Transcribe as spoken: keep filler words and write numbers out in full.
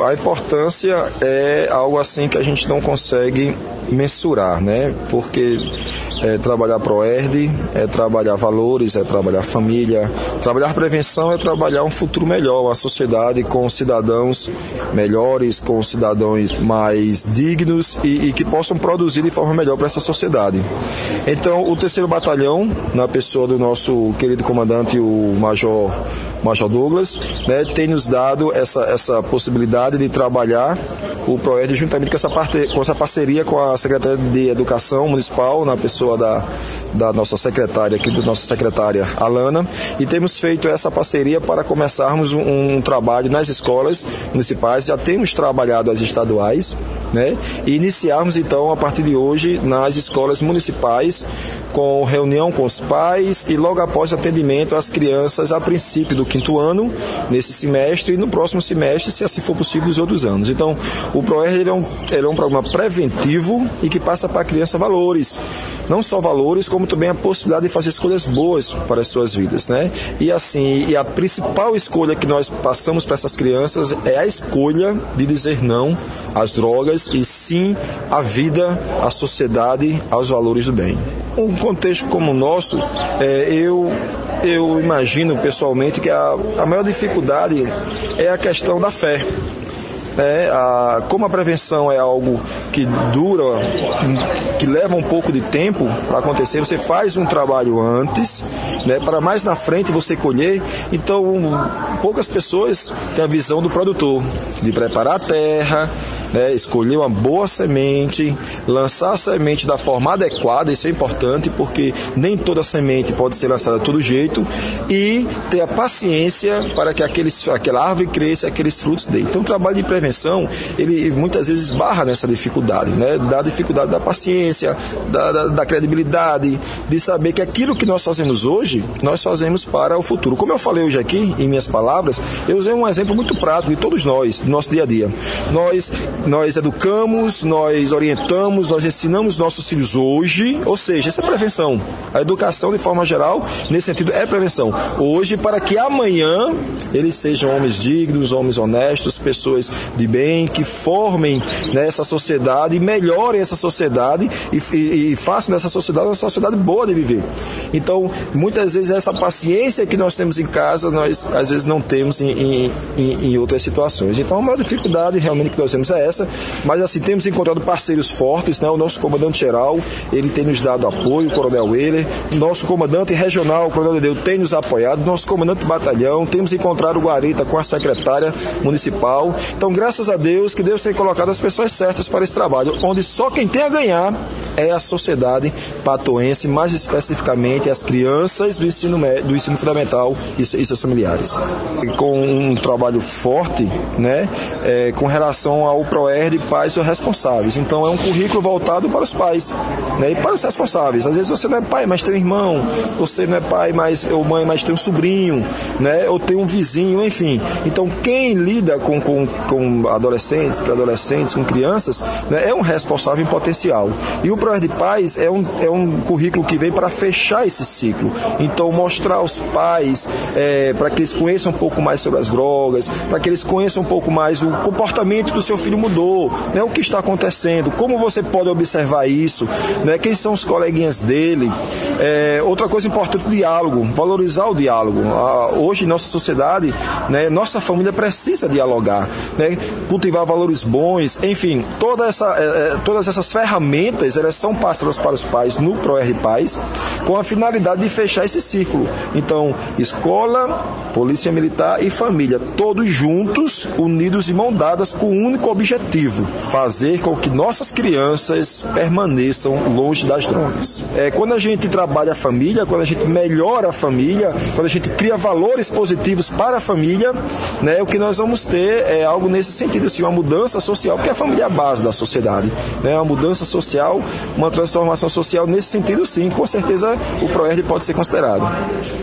A importância é algo assim que a gente não consegue mensurar, né? Porque é trabalhar ProERD, é trabalhar valores, é trabalhar família, trabalhar prevenção é trabalhar um futuro melhor, uma sociedade com cidadãos melhores, com cidadãos mais dignos e, e que possam produzir de forma melhor para essa sociedade. Então, o terceiro batalhão, na pessoa do nosso querido comandante, o Major Major Douglas, né, tem nos dado essa, essa possibilidade de trabalhar o ProERD juntamente com essa, parte, com essa parceria com a Secretaria de Educação Municipal, na pessoa da, da nossa secretária, aqui da nossa secretária Alana, e temos feito essa parceria para começarmos um, um trabalho nas escolas municipais, já temos trabalhado as estaduais, né, e iniciarmos então a partir de hoje nas escolas municipais com reunião com os pais e logo após atendimento às crianças a princípio do quinto ano, nesse semestre, e no próximo semestre, se assim for possível, os outros anos. Então, o ProERD ele é, um, ele é um programa preventivo e que passa para a criança valores. Não só valores, como também a possibilidade de fazer escolhas boas para as suas vidas, né? E assim, e a principal escolha que nós passamos para essas crianças é a escolha de dizer não às drogas e sim à vida, à sociedade, aos valores do bem. Um contexto como o nosso, é, eu... Eu imagino pessoalmente que a, a maior dificuldade é a questão da fé. É, a, como a prevenção é algo que dura, que leva um pouco de tempo para acontecer, você faz um trabalho antes, né, para mais na frente você colher. Então, poucas pessoas têm a visão do produtor, de preparar a terra, né, escolher uma boa semente, lançar a semente da forma adequada, isso é importante, porque nem toda semente pode ser lançada de todo jeito, e ter a paciência para que aqueles, aquela árvore cresça, aqueles frutos dê. Então, o trabalho de prevenção, ele muitas vezes esbarra nessa dificuldade, né, da dificuldade da paciência, da, da, da credibilidade, de saber que aquilo que nós fazemos hoje, nós fazemos para o futuro. Como eu falei hoje aqui, em minhas palavras, eu usei um exemplo muito prático de todos nós, do nosso dia a dia. Nós Nós educamos, nós orientamos, nós ensinamos nossos filhos hoje, ou seja, isso é prevenção. A educação, de forma geral, nesse sentido, é prevenção. Hoje, para que amanhã eles sejam homens dignos, homens honestos, pessoas de bem, que formem nessa sociedade, melhorem essa sociedade e, e, e façam dessa sociedade uma sociedade boa de viver. Então, muitas vezes, essa paciência que nós temos em casa, nós, às vezes, não temos em, em, em, em outras situações. Então, a maior dificuldade, realmente, que nós temos é essa. Mas assim, temos encontrado parceiros fortes, né? O nosso comandante-geral, ele tem nos dado apoio, o Coronel Weiler, nosso comandante regional, o Coronel Dedeu, tem nos apoiado, nosso comandante de batalhão, temos encontrado o Guarita com a secretária municipal. Então, graças a Deus, que Deus tem colocado as pessoas certas para esse trabalho, onde só quem tem a ganhar é a sociedade patoense, mais especificamente as crianças do ensino, do ensino fundamental e, e seus familiares. Com um trabalho forte, né? É, com relação ao ProERD, pais ou responsáveis. Então, é um currículo voltado para os pais, né, e para os responsáveis. Às vezes você não é pai, mas tem um irmão, você não é pai mas, ou mãe, mas tem um sobrinho, né, ou tem um vizinho, enfim. Então, quem lida com, com, com adolescentes, pré-adolescentes, com crianças, né, é um responsável em potencial. E o ProERD Pais é um, é um currículo que vem para fechar esse ciclo. Então, mostrar aos pais, é, para que eles conheçam um pouco mais sobre as drogas, para que eles conheçam um pouco mais o comportamento do seu filho mudou, né? O que está acontecendo, como você pode observar isso, né? Quem são os coleguinhas dele. É, outra coisa importante, o diálogo, valorizar o diálogo. Ah, hoje, nossa sociedade, né, nossa família precisa dialogar, né? Cultivar valores bons, enfim, toda essa, é, todas essas ferramentas, elas são passadas para os pais no ProERD Pais, com a finalidade de fechar esse ciclo. Então, escola, polícia militar e família, todos juntos, unidos e mão dadas, com um único objetivo: fazer com que nossas crianças permaneçam longe das drogas. É, quando a gente trabalha a família, quando a gente melhora a família, quando a gente cria valores positivos para a família, né, o que nós vamos ter é algo nesse sentido, assim, uma mudança social, porque a família é a base da sociedade, né, uma mudança social, uma transformação social nesse sentido, sim, com certeza o ProERD pode ser considerado.